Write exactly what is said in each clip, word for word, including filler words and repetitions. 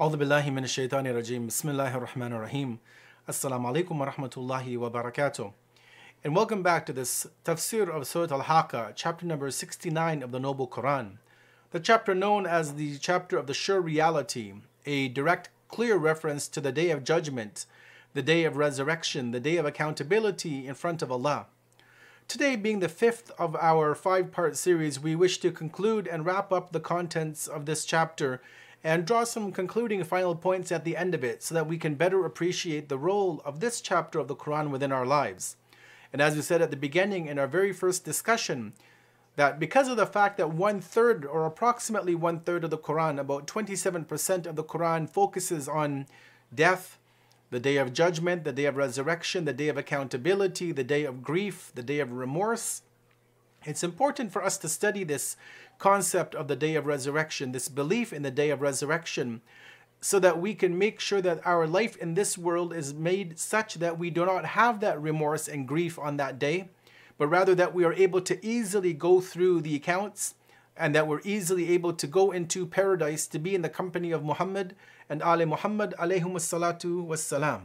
أعوذ بالله من الشيطان الرجيم. بسم الله الرحمن الرحيم. Assalamu alaikum wa rahmatullahi wa barakatuh. And welcome back to this tafsir of Surah Al-Haqqa, chapter number sixty-nine of the Noble Quran. The chapter known as the chapter of the sure reality, a direct, clear reference to the day of judgment, the day of resurrection, the day of accountability in front of Allah. Today being the fifth of our five-part series, we wish to conclude and wrap up the contents of this chapter and draw some concluding final points at the end of it so that we can better appreciate the role of this chapter of the Quran within our lives. And as we said at the beginning in our very first discussion, that because of the fact that one-third or approximately one-third of the Quran, about twenty-seven percent of the Quran focuses on death, the day of judgment, the day of resurrection, the day of accountability, the day of grief, the day of remorse, it's important for us to study this concept of the day of resurrection, this belief in the day of resurrection, so that we can make sure that our life in this world is made such that we do not have that remorse and grief on that day, but rather that we are able to easily go through the accounts and that we're easily able to go into paradise to be in the company of Muhammad and Ali Muhammad alayhimus salatu wassalam.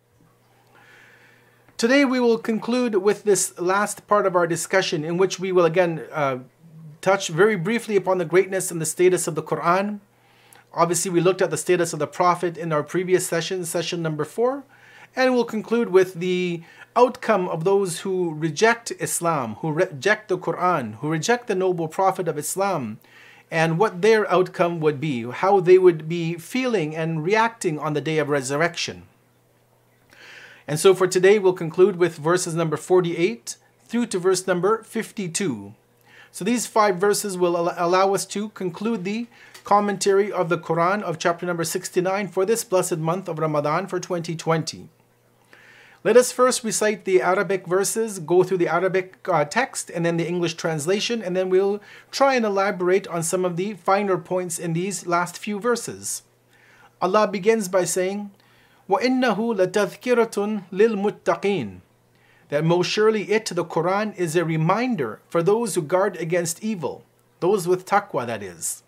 Today we will conclude with this last part of our discussion, in which we will again uh, touch very briefly upon the greatness and the status of the Quran. Obviously we looked at the status of the Prophet in our previous session, session number four, and we'll conclude with the outcome of those who reject Islam, who reject the Quran, who reject the noble Prophet of Islam, and what their outcome would be, how they would be feeling and reacting on the day of resurrection. And so for today, we'll conclude with verses number forty-eight through to verse number fifty-two. So these five verses will allow us to conclude the commentary of the Quran of chapter number sixty-nine for this blessed month of Ramadan for twenty twenty. Let us first recite the Arabic verses, go through the Arabic uh, text and then the English translation, and then we'll try and elaborate on some of the finer points in these last few verses. Allah begins by saying, وَإِنَّهُ لَتَذْكِرَةٌ لِلْمُتَّقِينَ, that most surely it, the Quran, is a reminder for those who guard against evil, those with taqwa, that is.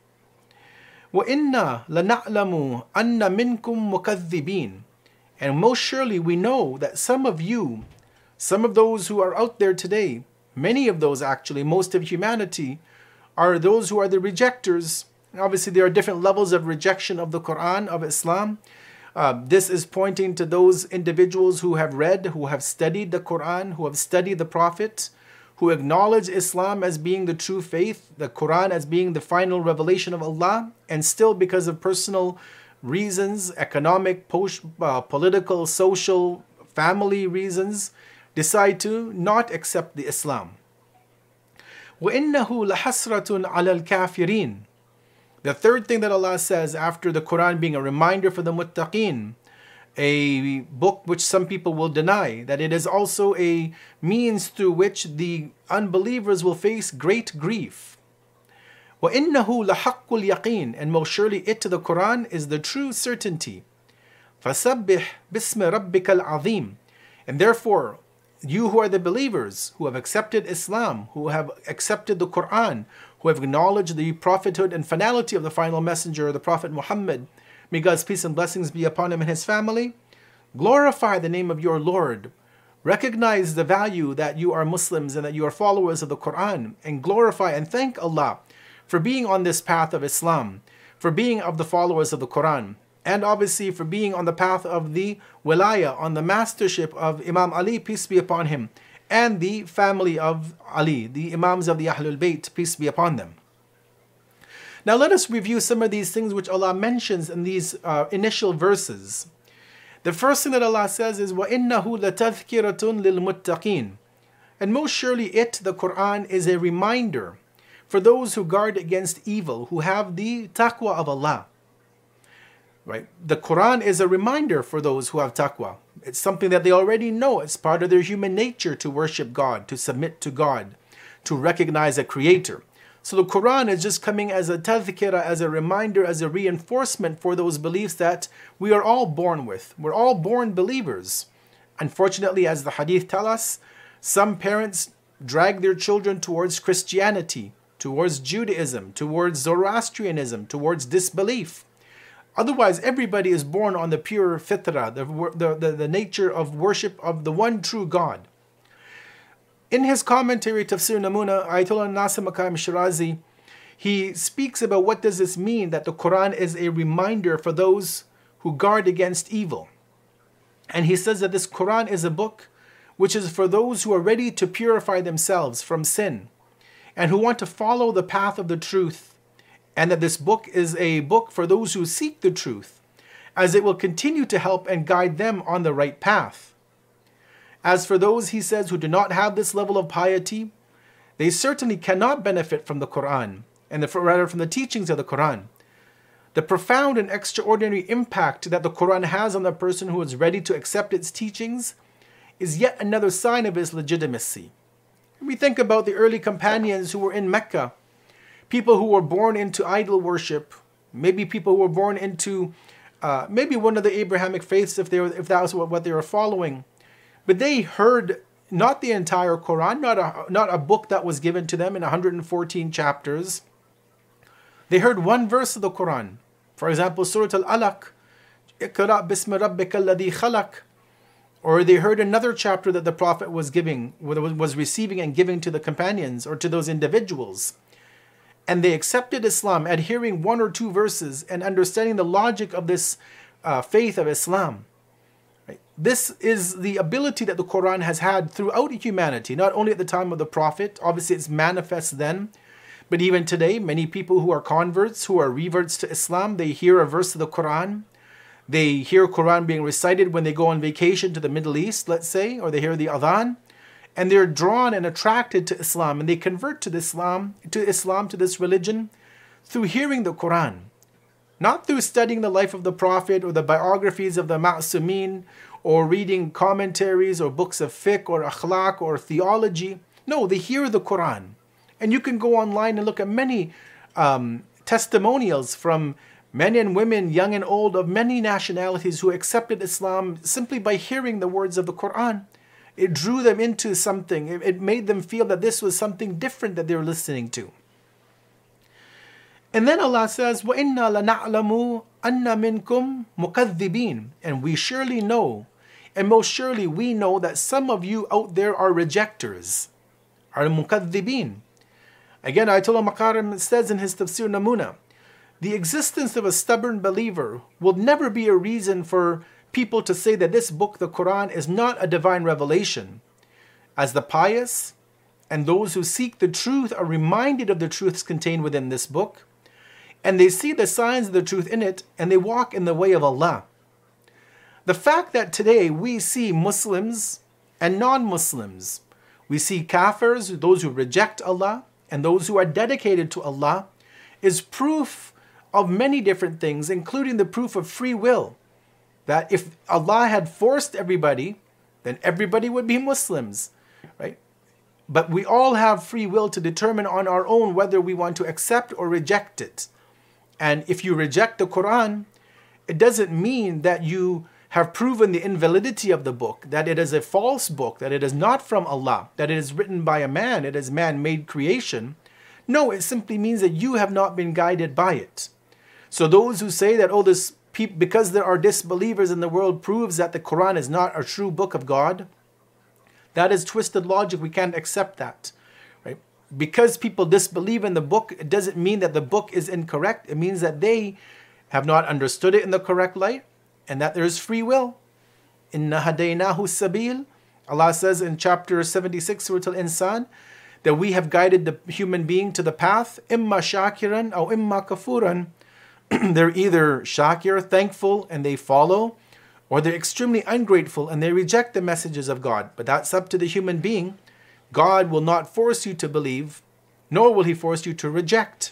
وَإِنَّا لَنَعْلَمُ أَنَّ مِنْكُمْ مُكَذِّبِينَ, and most surely we know that some of you, some of those who are out there today, many of those actually, most of humanity, are those who are the rejectors. And obviously there are different levels of rejection of the Quran, of Islam. Uh, this is pointing to those individuals who have read, who have studied the Quran, who have studied the Prophet, who acknowledge Islam as being the true faith, the Quran as being the final revelation of Allah, and still because of personal reasons, economic, post, uh, political, social, family reasons, decide to not accept the Islam. وَإِنَّهُ لَحَسْرَةٌ عَلَى الْكَافِرِينَ. The third thing that Allah says after the Quran being a reminder for the muttaqeen, a book which some people will deny, that it is also a means through which the unbelievers will face great grief. وَإِنَّهُ لَحَقُّ الْيَقِينَ, and most surely it, the Quran, is the true certainty. فَسَبِّحْ بِاسْمِ رَبِّكَ الْعَظِيمِ, and therefore you who are the believers, who have accepted Islam, who have accepted the Quran, who have acknowledged the prophethood and finality of the final messenger, the Prophet Muhammad, may God's peace and blessings be upon him and his family, glorify the name of your Lord. Recognize the value that you are Muslims and that you are followers of the Quran, and glorify and thank Allah for being on this path of Islam, for being of the followers of the Quran, and obviously for being on the path of the Wilaya, on the mastership of Imam Ali, peace be upon him, and the family of Ali, the Imams of the Ahlul Bayt, peace be upon them. Now let us review some of these things which Allah mentions in these uh, initial verses. The first thing that Allah says is, وَإِنَّهُ لَتَذْكِرَةٌ لِلْمُتَّقِينَ, and most surely it, the Quran, is a reminder for those who guard against evil, who have the taqwa of Allah. Right? The Quran is a reminder for those who have taqwa. It's something that they already know. It's part of their human nature to worship God, to submit to God, to recognize a creator. So the Quran is just coming as a tadhkira, as a reminder, as a reinforcement for those beliefs that we are all born with. We're all born believers. Unfortunately, as the hadith tell us, some parents drag their children towards Christianity, towards Judaism, towards Zoroastrianism, towards disbelief. Otherwise, everybody is born on the pure fitrah, the, the, the, the nature of worship of the one true God. In his commentary, Tafsir Namuna, Ayatollah Nasir Maqam Shirazi, he speaks about what does this mean, that the Quran is a reminder for those who guard against evil. And he says that this Quran is a book which is for those who are ready to purify themselves from sin and who want to follow the path of the truth, and that this book is a book for those who seek the truth, as it will continue to help and guide them on the right path. As for those, he says, who do not have this level of piety, they certainly cannot benefit from the Quran, and the, rather from the teachings of the Quran. The profound and extraordinary impact that the Quran has on the person who is ready to accept its teachings is yet another sign of its legitimacy. We think about the early companions who were in Mecca, people who were born into idol worship, maybe people who were born into uh, maybe one of the Abrahamic faiths if they were, if that was what, what they were following. But they heard not the entire Quran, not a, not a book that was given to them in one hundred fourteen chapters. They heard one verse of the Quran. For example, Surah Al-Alaq, Iqra bismi rabbika alladhi khalaq. Or they heard another chapter that the Prophet was giving, was receiving and giving to the companions or to those individuals. And they accepted Islam, adhering one or two verses and understanding the logic of this uh, faith of Islam. Right? This is the ability that the Quran has had throughout humanity, not only at the time of the Prophet, obviously it's manifest then, but even today, many people who are converts, who are reverts to Islam, they hear a verse of the Quran. They hear Quran being recited when they go on vacation to the Middle East, let's say, or they hear the adhan, and they're drawn and attracted to Islam, and they convert to Islam, to Islam, to this religion, through hearing the Quran, not through studying the life of the Prophet or the biographies of the Ma'sumin, or reading commentaries or books of fiqh or akhlaq or theology. No, they hear the Quran, and you can go online and look at many um, testimonials from men and women, young and old, of many nationalities who accepted Islam simply by hearing the words of the Quran. It drew them into something. It, it made them feel that this was something different that they were listening to. And then Allah says, وَإِنَّا لَنَعْلَمُ أَنَّ مِنْكُمْ مُكَذِّبِينَ. And we surely know, and most surely we know that some of you out there are rejectors, are mukaththibin. Again, Ayatollah Maqarim says in his Tafsir Namuna, the existence of a stubborn believer will never be a reason for people to say that this book, the Quran, is not a divine revelation, as the pious and those who seek the truth are reminded of the truths contained within this book, and they see the signs of the truth in it, and they walk in the way of Allah. The fact that today we see Muslims and non-Muslims, we see kafirs, those who reject Allah, and those who are dedicated to Allah, is proof of many different things, including the proof of free will. That if Allah had forced everybody, then everybody would be Muslims, right? But we all have free will to determine on our own whether we want to accept or reject it. And if you reject the Quran, it doesn't mean that you have proven the invalidity of the book, that it is a false book, that it is not from Allah, that it is written by a man, it is man-made creation. No, it simply means that you have not been guided by it. So those who say that, oh, this because there are disbelievers in the world proves that the Quran is not a true book of God, that is twisted logic. We can't accept that. Right? Because people disbelieve in the book, it doesn't mean that the book is incorrect. It means that they have not understood it in the correct light, and that there is free will. Inna hadaynahu sabil. Allah says in chapter seventy-six, Surah Al-Insan, that we have guided the human being to the path, imma shakiran or imma kafuran. They're either shakir, thankful, and they follow, or they're extremely ungrateful and they reject the messages of God. But that's up to the human being. God will not force you to believe, nor will He force you to reject.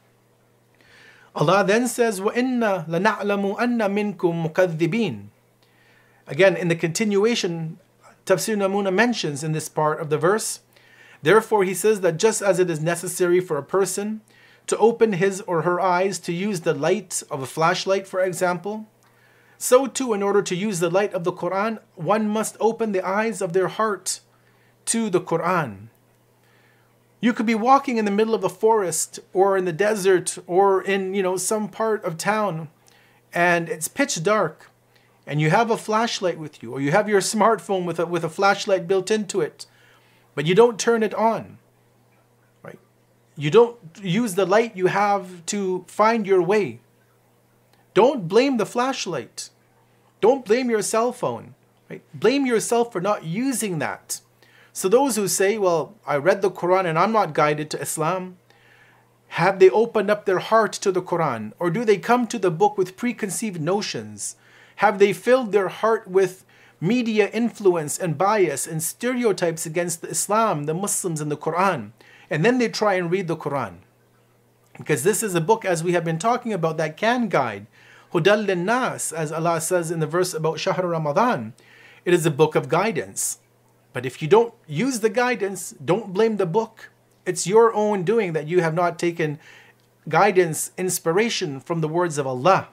Allah then says, وَإِنَّا لَنَعْلَمُ أَنَّ مِنْكُمْ مُكَذِّبِينَ. Again, in the continuation, Tafsir Namuna mentions in this part of the verse, therefore he says that just as it is necessary for a person to open his or her eyes to use the light of a flashlight, for example, so too in order to use the light of the Quran, one must open the eyes of their heart to the Quran. You could be walking in the middle of a forest or in the desert or in, you know, some part of town, and it's pitch dark, and you have a flashlight with you, or you have your smartphone with a, with a flashlight built into it, but you don't turn it on, right? You don't use the light you have to find your way. Don't blame the flashlight. Don't blame your cell phone, right? Blame yourself for not using that. So those who say, well, I read the Quran and I'm not guided to Islam, have they opened up their heart to the Quran? Or do they come to the book with preconceived notions? Have they filled their heart with media influence and bias and stereotypes against Islam, the Muslims, and the Quran? And then they try and read the Quran. Because this is a book, as we have been talking about, that can guide. Hudal lin-nas, as Allah says in the verse about Shahr Ramadan. It is a book of guidance. But if you don't use the guidance, don't blame the book. It's your own doing that you have not taken guidance, inspiration from the words of Allah.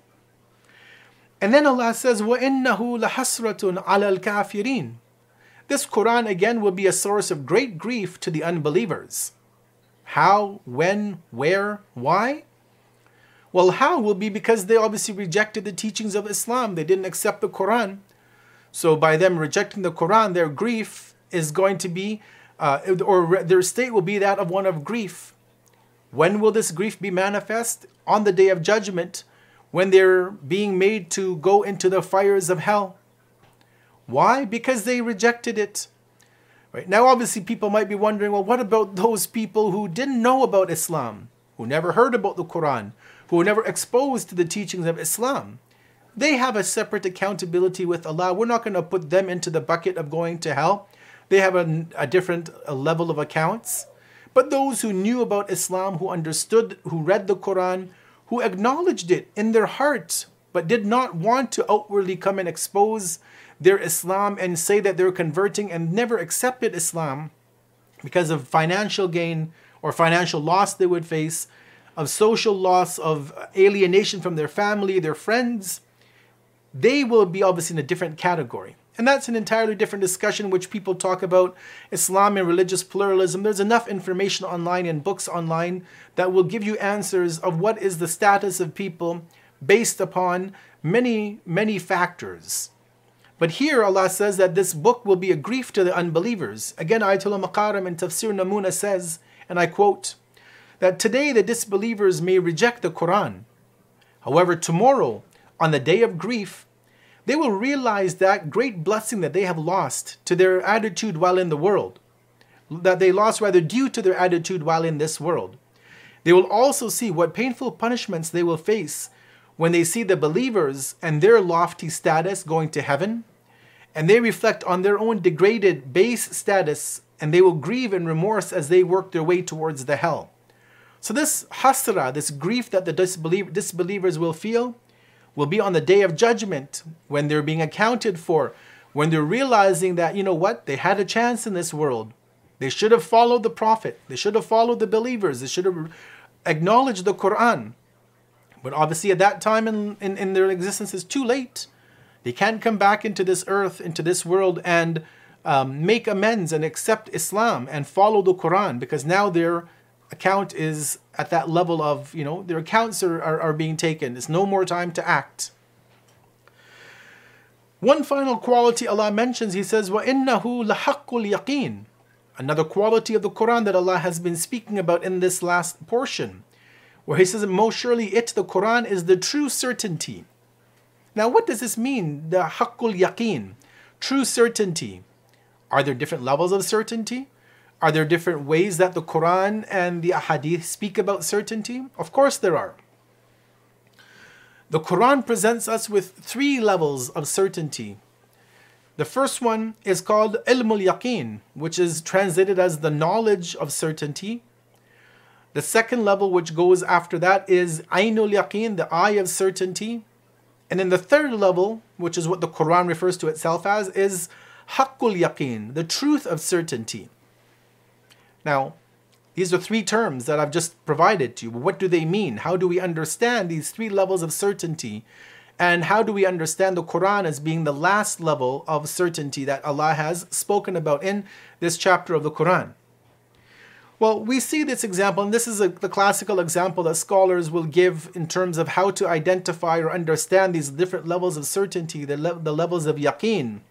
And then Allah says, وَإِنَّهُ لَحَسْرَةٌ عَلَى الْكَافِرِينَ. This Quran again will be a source of great grief to the unbelievers. How, when, where, why? Well, how will be because they obviously rejected the teachings of Islam. They didn't accept the Quran. So by them rejecting the Quran, their grief is going to be, uh, or their state will be that of one of grief. When will this grief be manifest? On the day of judgment, when they're being made to go into the fires of hell. Why? Because they rejected it. Right? Now, obviously, people might be wondering, well, what about those people who didn't know about Islam, who never heard about the Quran, who were never exposed to the teachings of Islam? They have a separate accountability with Allah. We're not going to put them into the bucket of going to hell. They have a, a different a level of accounts. But those who knew about Islam, who understood, who read the Quran, who acknowledged it in their heart, but did not want to outwardly come and expose their Islam and say that they're converting, and never accepted Islam because of financial gain or financial loss they would face, of social loss, of alienation from their family, their friends, they will be obviously in a different category. And that's an entirely different discussion, which people talk about Islam and religious pluralism. There's enough information online and books online that will give you answers of what is the status of people based upon many, many factors. But here Allah says that this book will be a grief to the unbelievers. Again, Ayatul Maqaram in Tafsir Namuna says, and I quote, that today the disbelievers may reject the Quran. However, tomorrow, on the day of grief, they will realize that great blessing that they have lost to their attitude while in the world, that they lost rather due to their attitude while in this world. They will also see what painful punishments they will face when they see the believers and their lofty status going to heaven, and they reflect on their own degraded, base status, and they will grieve in remorse as they work their way towards the hell. So this hasra, this grief that the disbeliever, disbelievers will feel, will be on the day of judgment, when they're being accounted for, when they're realizing that, you know what, they had a chance in this world. They should have followed the Prophet. They should have followed the believers. They should have acknowledged the Quran. But obviously at that time in, in, in their existence is too late. They can't come back into this earth, into this world, and um, make amends and accept Islam and follow the Quran, because now their account is at that level of, you know, their accounts are, are, are being taken. There's no more time to act. One final quality Allah mentions, He says, وَإِنَّهُ لَحَقُّ الْيَقِينَ. Another quality of the Quran that Allah has been speaking about in this last portion, where He says, most surely it, the Quran, is the true certainty. Now what does this mean, the haqqul yaqeen, true certainty? Are there different levels of certainty? Are there different ways that the Quran and the Ahadith speak about certainty? Of course there are. The Quran presents us with three levels of certainty. The first one is called ilmul yaqeen, which is translated as the knowledge of certainty. The second level, which goes after that, is ainul yaqeen, the eye of certainty. And then the third level, which is what the Quran refers to itself as, is haqqul yaqeen, the truth of certainty. Now, these are three terms that I've just provided to you. What do they mean? How do we understand these three levels of certainty? And how do we understand the Quran as being the last level of certainty that Allah has spoken about in this chapter of the Quran? Well, we see this example, and this is a, the classical example that scholars will give in terms of how to identify or understand these different levels of certainty, the, le- the levels of yaqeen.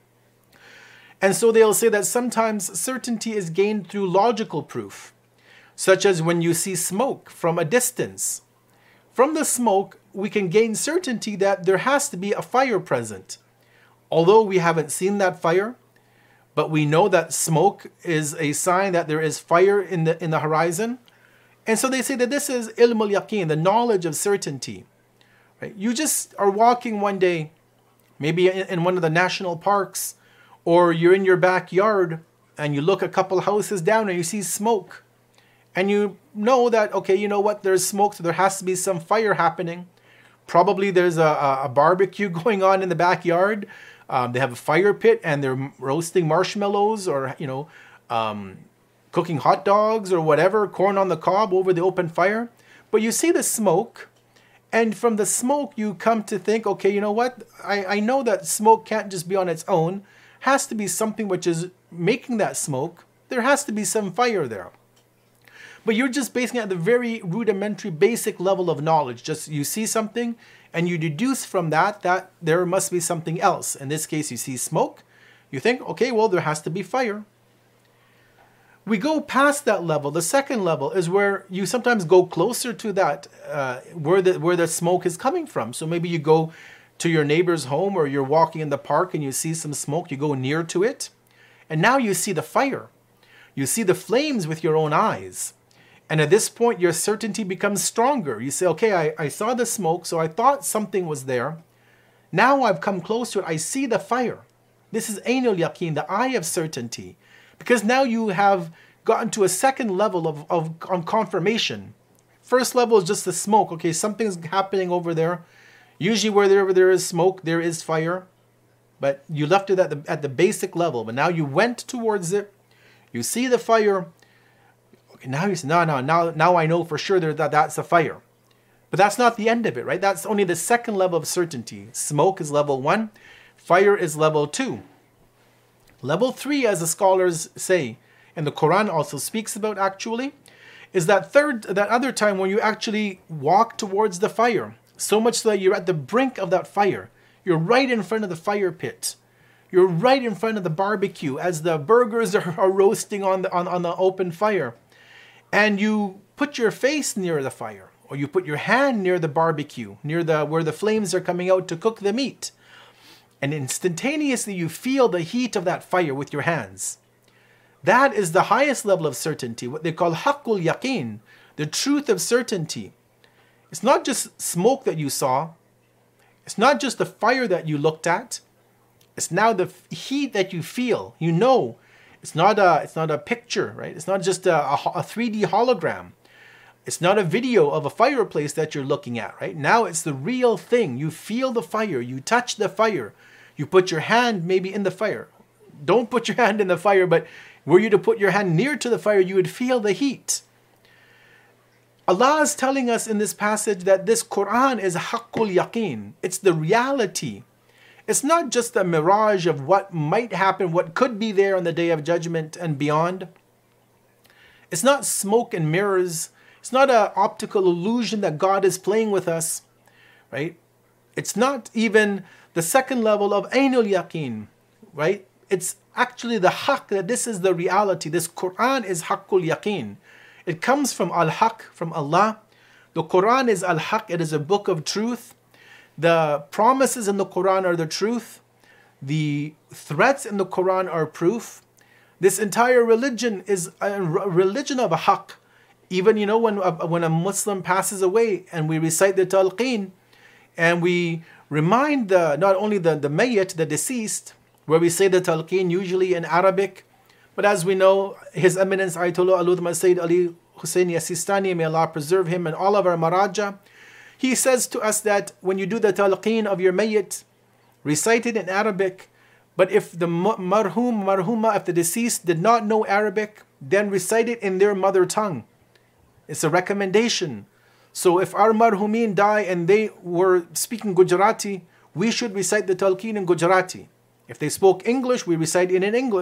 And so they'll say that sometimes certainty is gained through logical proof, such as when you see smoke from a distance. From the smoke, we can gain certainty that there has to be a fire present. Although we haven't seen that fire, but we know that smoke is a sign that there is fire in the in the horizon. And so they say that this is ilm al-yaqeen, the knowledge of certainty. Right? You just are walking one day, maybe in, in one of the national parks, or you're in your backyard and you look a couple houses down and you see smoke. And you know that, okay, you know what, there's smoke, so there has to be some fire happening. Probably there's a, a, a barbecue going on in the backyard. Um, they have a fire pit and they're roasting marshmallows or, you know, um, cooking hot dogs or whatever, corn on the cob over the open fire. But you see the smoke, and from the smoke you come to think, okay, you know what? I, I know that smoke can't just be on its own. Has to be something which is making that smoke. There has to be some fire there. But you're just basing it at the very rudimentary, basic level of knowledge. Just you see something and you deduce from that that there must be something else. In this case, you see smoke. You think, okay, well, there has to be fire. We go past that level. The second level is where you sometimes go closer to that, uh, where the where the smoke is coming from. So maybe you go to your neighbor's home, or you're walking in the park and you see some smoke. You go near to it, and now you see the fire. You see the flames with your own eyes. And at this point, your certainty becomes stronger. You say, okay, I, I saw the smoke, so I thought something was there. Now I've come close to it. I see the fire. This is Ainul Yaqeen, the eye of certainty. Because now you have gotten to a second level of, of on confirmation. First level is just the smoke. Okay, something's happening over there. Usually wherever there is smoke, there is fire. But you left it at the, at the basic level. But now you went towards it. You see the fire. Now you say, no, no, now, now I know for sure that that's a fire. But that's not the end of it, right? That's only the second level of certainty. Smoke is level one. Fire is level two. Level three, as the scholars say, and the Quran also speaks about actually, is that third, that other time when you actually walk towards the fire. So much so that you're at the brink of that fire. You're right in front of the fire pit. You're right in front of the barbecue as the burgers are, are roasting on the, on, on the open fire. And you put your face near the fire, or you put your hand near the barbecue, near the where the flames are coming out to cook the meat. And instantaneously you feel the heat of that fire with your hands. That is the highest level of certainty, what they call haqqul yaqeen, the truth of certainty. It's not just smoke that you saw. It's not just the fire that you looked at. It's now the heat that you feel. You know. It's not a, it's not a picture, right? It's not just a, a, a three D hologram. It's not a video of a fireplace that you're looking at, right? Now it's the real thing. You feel the fire. You touch the fire. You put your hand maybe in the fire. Don't put your hand in the fire, but were you to put your hand near to the fire, you would feel the heat. Allah is telling us in this passage that this Quran is haqqul yaqeen. It's the reality. It's not just a mirage of what might happen, what could be there on the Day of Judgment and beyond. It's not smoke and mirrors. It's not an optical illusion that God is playing with us, right? It's not even the second level of Ainul Yaqeen, right? It's actually the haqq, that this is the reality. This Quran is haqqul yaqeen. It comes from al-haqq, from Allah. The Quran is al-haqq. It is a book of truth. The promises in the Quran are the truth. The threats in the Quran are proof. This entire religion is a religion of a haqq. Even, you know, when a, when a Muslim passes away and we recite the talqeen and we remind the not only the, the mayyit, the deceased, where we say the talqeen usually in Arabic, but as we know, His Eminence Ayatollah Al-Udhma Sayyid Ali Husseini As-Sistani, may Allah preserve him and all of our maraja, he says to us that when you do the talqeen of your mayyit, recite it in Arabic, but if the marhum, marhuma, if the deceased did not know Arabic, then recite it in their mother tongue. It's a recommendation. So if our marhumin die and they were speaking Gujarati, we should recite the talqeen in Gujarati. If they spoke English, we recite it in English.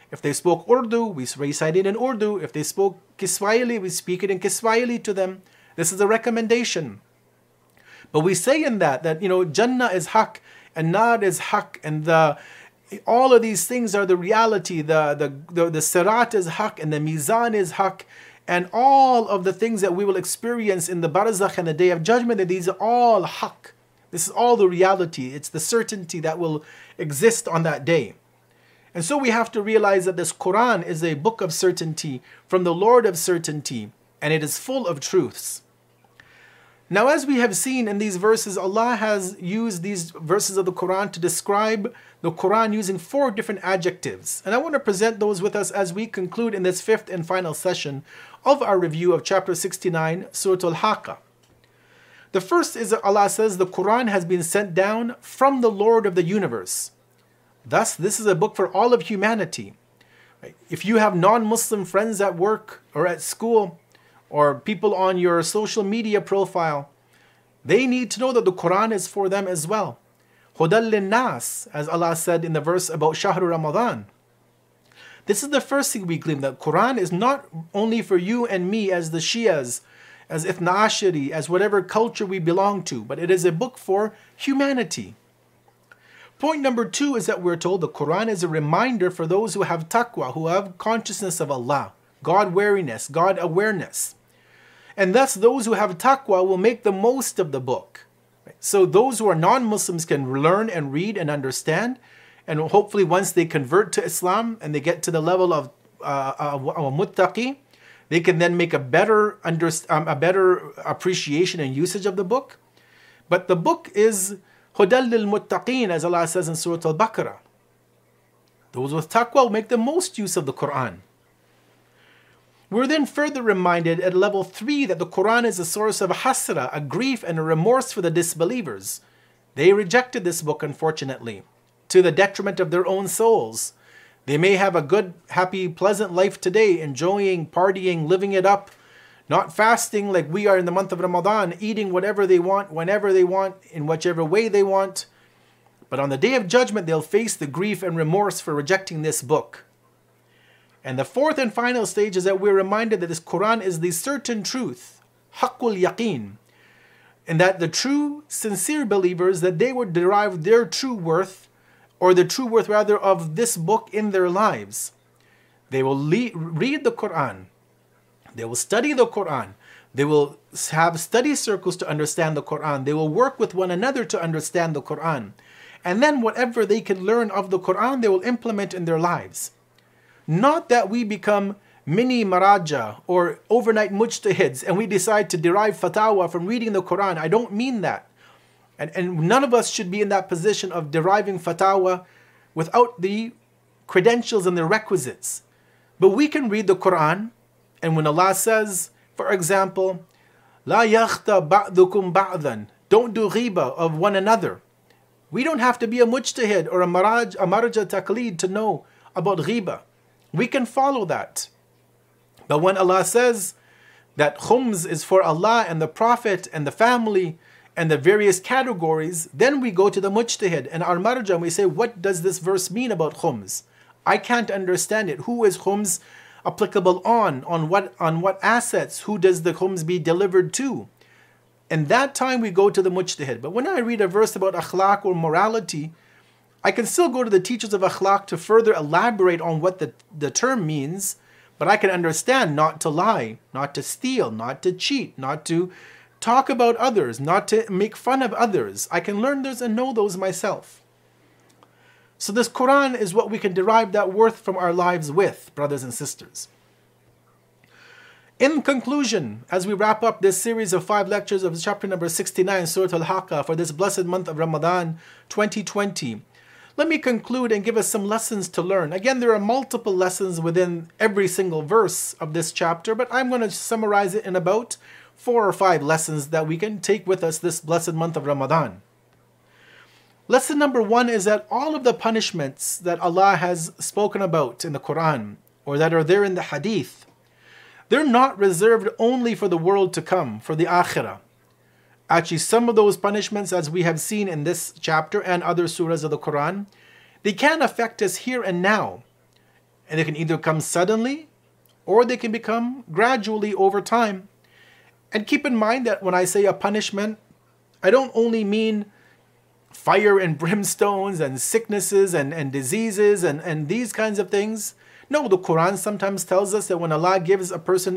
If they spoke Urdu, we recite it in Urdu. If they spoke Kiswahili, we speak it in Kiswahili to them. This is a recommendation. But we say in that, that, you know, Jannah is haq, and Nar is haq, and the all of these things are the reality. The, the, the, the Sirat is haq, and the Mizan is haq, and all of the things that we will experience in the Barzakh and the Day of Judgment, that these are all haq. This is all the reality. It's the certainty that will exist on that day. And so we have to realize that this Quran is a book of certainty from the Lord of certainty, and it is full of truths. Now, as we have seen in these verses, Allah has used these verses of the Quran to describe the Quran using four different adjectives. And I want to present those with us as we conclude in this fifth and final session of our review of chapter sixty-nine, Surah Al-Haqqah. The first is that Allah says the Quran has been sent down from the Lord of the universe. Thus, this is a book for all of humanity. If you have non-Muslim friends at work or at school, or people on your social media profile, they need to know that the Quran is for them as well. Hudal lin-nas, as Allah said in the verse about Shahru Ramadan. This is the first thing we claim, that Quran is not only for you and me as the Shias, as Ithna Ashari, as whatever culture we belong to, but it is a book for humanity. Point number two is that we're told the Quran is a reminder for those who have taqwa, who have consciousness of Allah, God-wariness, God-awareness. And thus those who have taqwa will make the most of the book. So those who are non-Muslims can learn and read and understand. And hopefully once they convert to Islam and they get to the level of uh, a muttaqi, they can then make a better, under, um, a better appreciation and usage of the book. But the book is Hudal lil muttaqeen, as Allah says in Surah Al-Baqarah. Those with taqwa will make the most use of the Quran. We're then further reminded at level three that the Quran is a source of hasra, a grief and a remorse for the disbelievers. They rejected this book, unfortunately, to the detriment of their own souls. They may have a good, happy, pleasant life today, enjoying, partying, living it up, not fasting like we are in the month of Ramadan, eating whatever they want, whenever they want, in whichever way they want. But on the Day of Judgment, they'll face the grief and remorse for rejecting this book. And the fourth and final stage is that we're reminded that this Quran is the certain truth, haqqul yaqeen, and that the true, sincere believers, that they would derive their true worth, or the true worth rather, of this book in their lives. They will le- read the Quran, they will study the Quran, they will have study circles to understand the Quran, they will work with one another to understand the Quran, and then whatever they can learn of the Quran, they will implement in their lives. Not that we become mini maraja or overnight mujtahids and we decide to derive fatwa from reading the Quran. I don't mean that. And, and none of us should be in that position of deriving fatwa without the credentials and the requisites. But we can read the Quran, and when Allah says, for example, La yakhta ba'dukum ba'dan, don't do ghiba of one another. We don't have to be a mujtahid or a maraj, a marja taqleed to know about ghiba. We can follow that. But when Allah says that khums is for Allah and the Prophet and the family and the various categories, then we go to the mujtahid and our marja and we say, what does this verse mean about khums? I can't understand it. Who is khums applicable on? On what, on what assets? Who does the khums be delivered to? And that time we go to the mujtahid. But when I read a verse about akhlaq or morality, I can still go to the teachers of akhlaq to further elaborate on what the, the term means, but I can understand not to lie, not to steal, not to cheat, not to talk about others, not to make fun of others. I can learn those and know those myself. So this Quran is what we can derive that worth from our lives with, brothers and sisters. In conclusion, as we wrap up this series of five lectures of chapter number sixty-nine, Surah Al-Haqqah, for this blessed month of Ramadan twenty twenty, let me conclude and give us some lessons to learn. Again, there are multiple lessons within every single verse of this chapter, but I'm going to summarize it in about four or five lessons that we can take with us this blessed month of Ramadan. Lesson number one is that all of the punishments that Allah has spoken about in the Quran, or that are there in the Hadith, they're not reserved only for the world to come, for the Akhirah. Actually, some of those punishments, as we have seen in this chapter and other surahs of the Quran, they can affect us here and now. And they can either come suddenly or they can become gradually over time. And keep in mind that when I say a punishment, I don't only mean fire and brimstones and sicknesses and, and diseases and, and these kinds of things. No, the Quran sometimes tells us that when Allah gives a person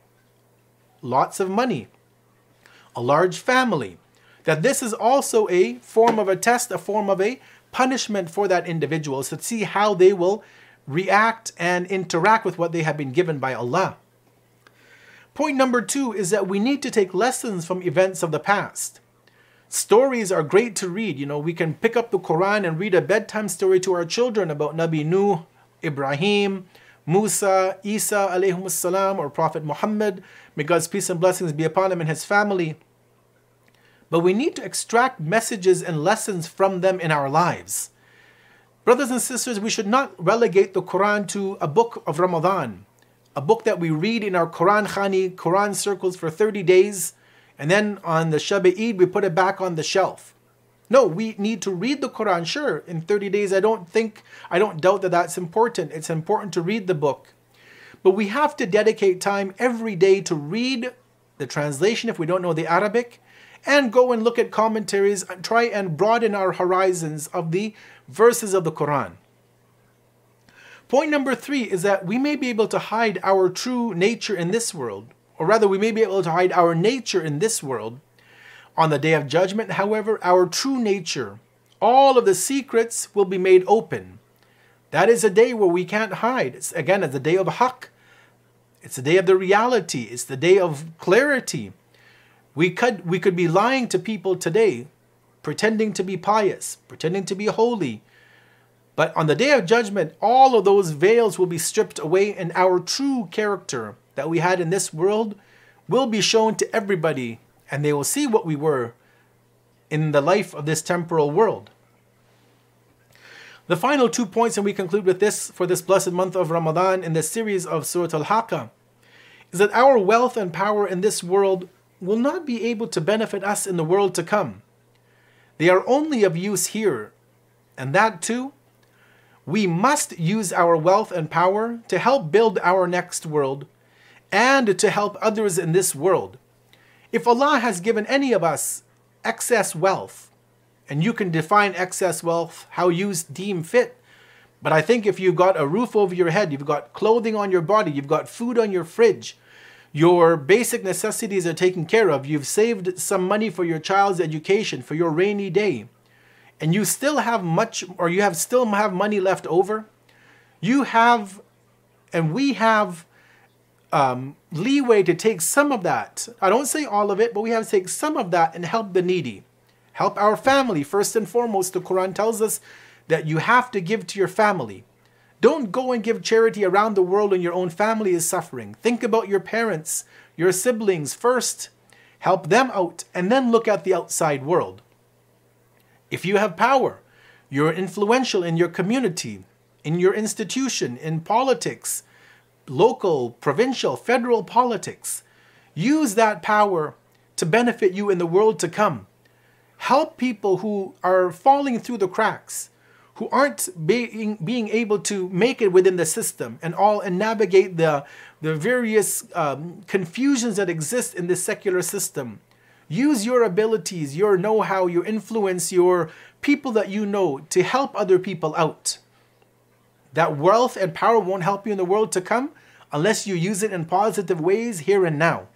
lots of money, a large family, that this is also a form of a test, a form of a punishment for that individual, so to see how they will react and interact with what they have been given by Allah. Point number two is that we need to take lessons from events of the past. Stories are great to read. You know, we can pick up the Quran and read a bedtime story to our children about Nabi Nuh, Ibrahim, Musa, Isa alayhum salam, or Prophet Muhammad. May God's peace and blessings be upon him and his family. But we need to extract messages and lessons from them in our lives. Brothers and sisters, we should not relegate the Quran to a book of Ramadan, a book that we read in our Quran Khani, Quran circles for thirty days, and then on the Shab-e-Eid we put it back on the shelf. No, we need to read the Quran. Sure, in thirty days, I don't think, I don't doubt that that's important. It's important to read the book. But we have to dedicate time every day to read the translation if we don't know the Arabic, and go and look at commentaries and try and broaden our horizons of the verses of the Quran. Point number three is that we may be able to hide our true nature in this world, or rather we may be able to hide our nature in this world. On the Day of Judgment, however, our true nature, all of the secrets will be made open. That is a day where we can't hide. It's, again, it's the day of haqq. It's the day of the reality. It's the day of clarity. We could, we could be lying to people today, pretending to be pious, pretending to be holy. But on the Day of Judgment, all of those veils will be stripped away, and our true character that we had in this world will be shown to everybody, and they will see what we were in the life of this temporal world. The final two points, and we conclude with this for this blessed month of Ramadan in this series of Surah Al-Haqqah, is that our wealth and power in this world will not be able to benefit us in the world to come. They are only of use here, and that too, we must use our wealth and power to help build our next world and to help others in this world. If Allah has given any of us excess wealth, and you can define excess wealth how you deem fit, but I think if you've got a roof over your head, you've got clothing on your body, you've got food on your fridge, your basic necessities are taken care of, you've saved some money for your child's education, for your rainy day, and you still have much, or you have still have money left over, you have, and we have um, leeway to take some of that. I don't say all of it, but we have to take some of that and help the needy. Help our family. First and foremost, the Quran tells us that you have to give to your family. Don't go and give charity around the world when your own family is suffering. Think about your parents, your siblings first. Help them out, and then look at the outside world. If you have power, you're influential in your community, in your institution, in politics, local, provincial, federal politics. Use that power to benefit you in the world to come. Help people who are falling through the cracks, who aren't being, being able to make it within the system and all and navigate the, the various um, confusions that exist in this secular system. Use your abilities, your know-how, your influence, your people that you know to help other people out. That wealth and power won't help you in the world to come unless you use it in positive ways here and now.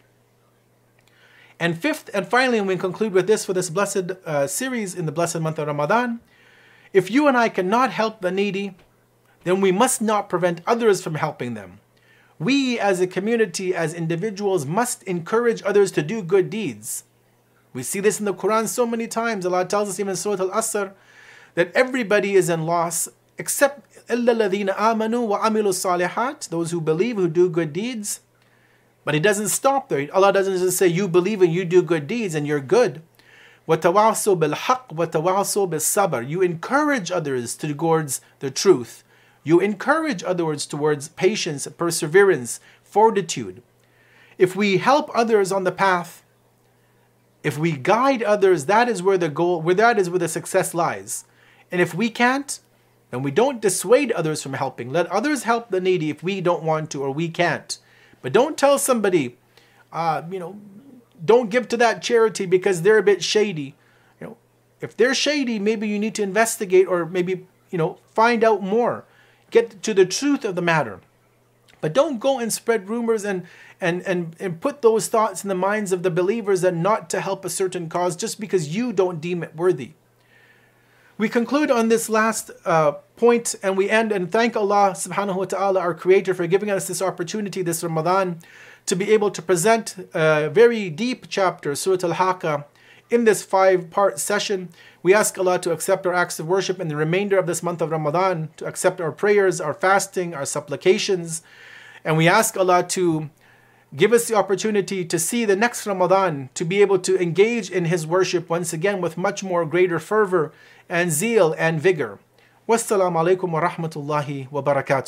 And fifth and finally, and we conclude with this for this blessed uh, series in the blessed month of Ramadan, if you and I cannot help the needy, then we must not prevent others from helping them. We as a community, as individuals, must encourage others to do good deeds. We see this in the Quran so many times. Allah tells us even in Surah Al-Asr that everybody is in loss except إِلَّا الَّذِينَ آمَنُوا وَعَمِلُوا الصَّالِحَاتِ, those who believe, who do good deeds. But He doesn't stop there. Allah doesn't just say you believe and you do good deeds and you're good. وَتَوَاصُوا بِالْحَقِّ وَتَوَاصُوا بِالصَّبْرِ. You encourage others towards the truth. You encourage others towards patience, perseverance, fortitude. If we help others on the path, if we guide others, that is where the goal, where that is where the success lies. And if we can't, And we don't dissuade others from helping. Let others help the needy if we don't want to or we can't. But don't tell somebody, uh, you know, don't give to that charity because they're a bit shady. You know, if they're shady, maybe you need to investigate or maybe, you know, find out more. Get to the truth of the matter. But don't go and spread rumors and, and, and, and put those thoughts in the minds of the believers and not to help a certain cause just because you don't deem it worthy. We conclude on this last uh, point and we end and thank Allah subhanahu wa ta'ala, our creator, for giving us this opportunity this Ramadan to be able to present a very deep chapter, Surah Al-Haqqah, in this five-part session. We ask Allah to accept our acts of worship in the remainder of this month of Ramadan, to accept our prayers, our fasting, our supplications. And we ask Allah to give us the opportunity to see the next Ramadan, to be able to engage in His worship once again with much more greater fervor and zeal and vigor. Wassalamu alaikum wa rahmatullahi wa barakatuh.